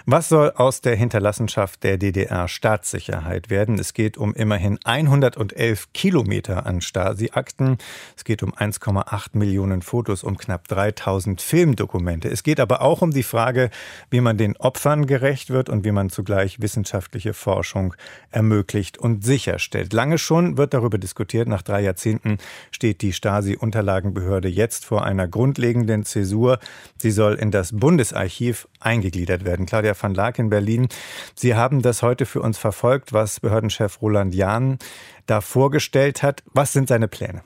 Was soll aus der Hinterlassenschaft der DDR-Staatssicherheit werden? Es geht um immerhin 111 Kilometer an Stasi-Akten. Es geht um 1,8 Millionen Fotos, um knapp 3000 Filmdokumente. Es geht aber auch um die Frage, wie man den Opfern gerecht wird und wie man zugleich wissenschaftliche Forschung ermöglicht und sicherstellt. Lange schon wird darüber diskutiert. Nach 3 Jahrzehnten steht die Stasi-Unterlagenbehörde jetzt vor einer grundlegenden Zäsur. Sie soll in das Bundesarchiv eingegliedert werden. Claudia van Laak in Berlin. Sie haben das heute für uns verfolgt, was Behördenchef Roland Jahn da vorgestellt hat. Was sind seine Pläne?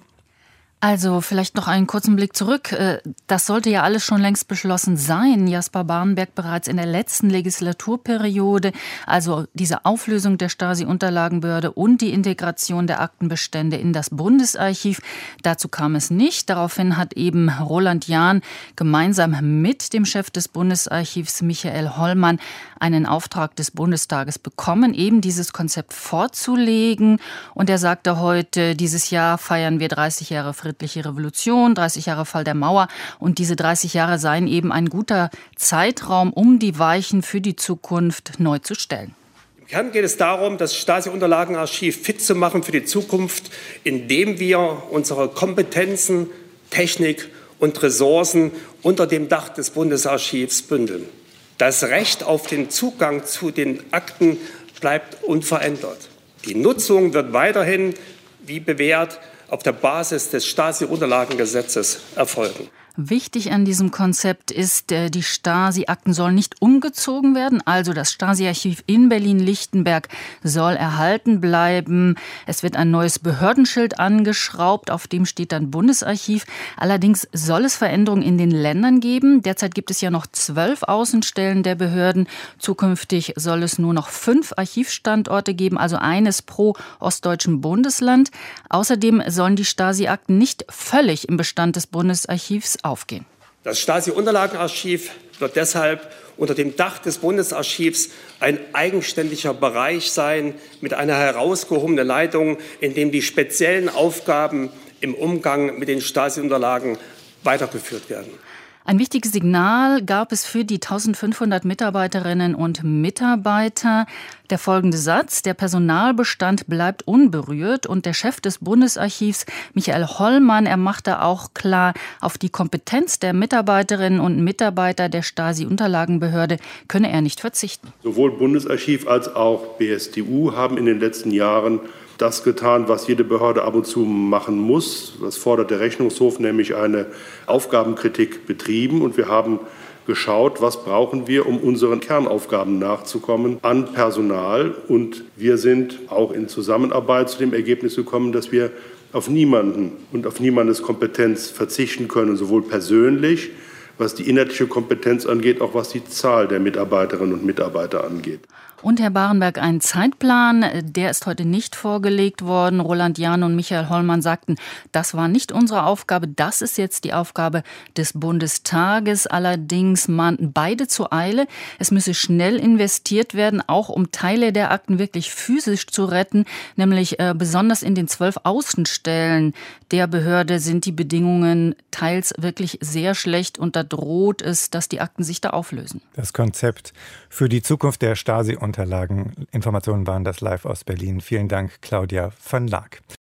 Also vielleicht noch einen kurzen Blick zurück. Das sollte ja alles schon längst beschlossen sein. Jasper Barenberg bereits in der letzten Legislaturperiode. Also diese Auflösung der Stasi-Unterlagenbehörde und die Integration der Aktenbestände in das Bundesarchiv. Dazu kam es nicht. Daraufhin hat eben Roland Jahn gemeinsam mit dem Chef des Bundesarchivs Michael Hollmann einen Auftrag des Bundestages bekommen, eben dieses Konzept vorzulegen. Und er sagte heute, dieses Jahr feiern wir 30 Jahre friedliche Revolution, 30 Jahre Fall der Mauer. Und diese 30 Jahre seien eben ein guter Zeitraum, um die Weichen für die Zukunft neu zu stellen. Im Kern geht es darum, das Stasi-Unterlagenarchiv fit zu machen für die Zukunft, indem wir unsere Kompetenzen, Technik und Ressourcen unter dem Dach des Bundesarchivs bündeln. Das Recht auf den Zugang zu den Akten bleibt unverändert. Die Nutzung wird weiterhin, wie bewährt, auf der Basis des Stasi-Unterlagengesetzes erfolgen. Wichtig an diesem Konzept ist, die Stasi-Akten sollen nicht umgezogen werden. Also das Stasi-Archiv in Berlin-Lichtenberg soll erhalten bleiben. Es wird ein neues Behördenschild angeschraubt, auf dem steht dann Bundesarchiv. Allerdings soll es Veränderungen in den Ländern geben. Derzeit gibt es ja noch 12 Außenstellen der Behörden. Zukünftig soll es nur noch 5 Archivstandorte geben, also eines pro ostdeutschen Bundesland. Außerdem sollen die Stasi-Akten nicht völlig im Bestand des Bundesarchivs aufgehen. Das Stasi-Unterlagenarchiv wird deshalb unter dem Dach des Bundesarchivs ein eigenständiger Bereich sein mit einer herausgehobenen Leitung, in dem die speziellen Aufgaben im Umgang mit den Stasi-Unterlagen weitergeführt werden. Ein wichtiges Signal gab es für die 1500 Mitarbeiterinnen und Mitarbeiter. Der folgende Satz: Der Personalbestand bleibt unberührt. Und der Chef des Bundesarchivs, Michael Hollmann, er machte auch klar, auf die Kompetenz der Mitarbeiterinnen und Mitarbeiter der Stasi-Unterlagenbehörde könne er nicht verzichten. Sowohl Bundesarchiv als auch BStU haben in den letzten Jahren das getan, was jede Behörde ab und zu machen muss. Das fordert der Rechnungshof, nämlich eine Aufgabenkritik betrieben. Und wir haben geschaut, was brauchen wir, um unseren Kernaufgaben nachzukommen an Personal. Und wir sind auch in Zusammenarbeit zu dem Ergebnis gekommen, dass wir auf niemanden und auf niemandes Kompetenz verzichten können, sowohl persönlich, was die inhaltliche Kompetenz angeht, auch was die Zahl der Mitarbeiterinnen und Mitarbeiter angeht. Und Herr Barenberg, ein Zeitplan, der ist heute nicht vorgelegt worden. Roland Jahn und Michael Hollmann sagten, das war nicht unsere Aufgabe, das ist jetzt die Aufgabe des Bundestages. Allerdings mahnten beide zur Eile. Es müsse schnell investiert werden, auch um Teile der Akten wirklich physisch zu retten, nämlich besonders in den 12 Außenstellen der Behörde sind die Bedingungen teils wirklich sehr schlecht und da droht es, dass die Akten sich da auflösen. Das Konzept für die Zukunft der Stasi-Unterlagen. Informationen waren das live aus Berlin. Vielen Dank, Claudia van Laak.